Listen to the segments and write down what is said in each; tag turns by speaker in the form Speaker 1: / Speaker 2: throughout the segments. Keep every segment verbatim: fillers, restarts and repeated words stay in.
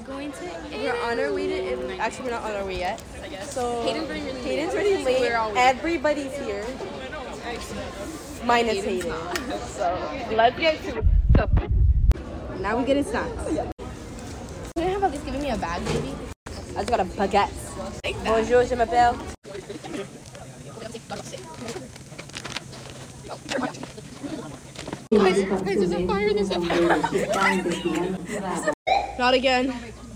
Speaker 1: going to
Speaker 2: We're on our way to Italy. Actually, we're not on our way yet.
Speaker 1: I guess.
Speaker 2: So
Speaker 1: Hayden's running really
Speaker 2: Hayden's
Speaker 1: late.
Speaker 2: running late.
Speaker 1: We're all waiting.
Speaker 2: Everybody's here. Minus
Speaker 1: Hayden's
Speaker 2: Hayden. So let's get to it. Now we get his snacks.
Speaker 1: You don't have at least giving me a bag, maybe?
Speaker 2: I just got a baguette. Bonjour, je m'appelle.
Speaker 1: Guys, guys, there's a fire, there's a fire.
Speaker 2: Not again.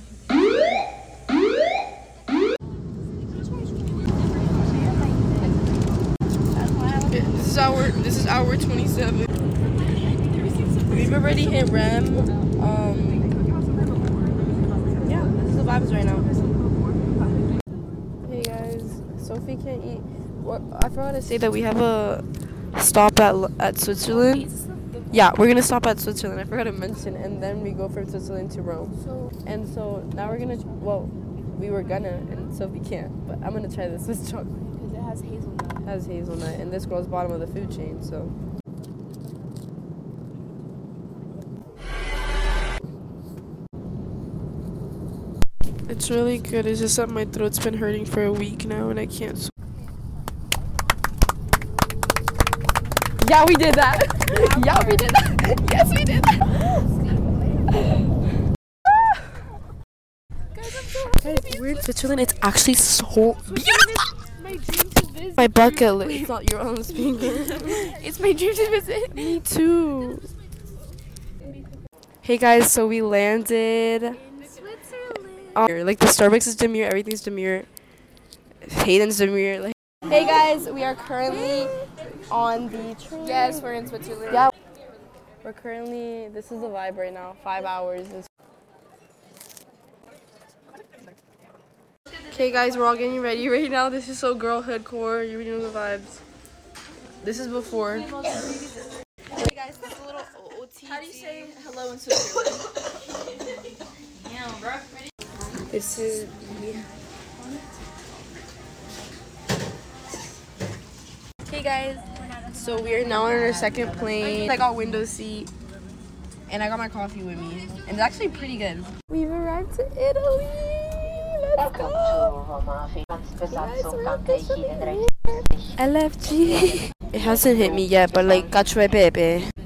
Speaker 2: This is our this is hour twenty-seven. We've already hit R E M. Um, yeah, this is the vibes right now. Hey guys, Sophie can't eat. Well, I forgot to say that we have a stop at at Switzerland. Yeah, we're gonna stop at Switzerland. I forgot to mention, and then we go from Switzerland to Rome.
Speaker 1: So,
Speaker 2: And so now we're gonna. Well, we were gonna, and Sophie can't. But I'm gonna try this Swiss chocolate.
Speaker 1: because it has hazelnut.
Speaker 2: It has hazelnut, and this girl's bottom of the food chain. So. It's really good. It's just that my throat's been hurting for a week now, and I can't. Sw- yeah, we did that. Yeah, we did that. Yes, we did that.
Speaker 1: Guys, I'm so
Speaker 2: Guys, we're in Switzerland. It's actually so beautiful.
Speaker 1: my dream to visit.
Speaker 2: My bucket list. It's not your own speaker.
Speaker 1: It's my dream to visit.
Speaker 2: Me too. Hey guys, so we landed.
Speaker 1: In Switzerland.
Speaker 2: Um, like the Starbucks is Demure, everything's Demure. Hayden's Demure. Like. Hey guys, we are currently on the train.
Speaker 1: Yes, we're in Switzerland.
Speaker 2: Yeah. We're currently. This is the vibe right now. Five hours. Okay guys, we're all getting ready right now. This is so girlhood core. You know the vibes. This is before. Hey guys, this is a little O T T.
Speaker 1: How do you say hello in Switzerland? Damn, bro.
Speaker 2: This is. Yeah. Hey guys, so we are now on our second plane. I got window seat, and I got my coffee with me, and it's actually pretty good. We've arrived to Italy. Let's go. L F G. It hasn't hit me yet, but like cacio e pepe.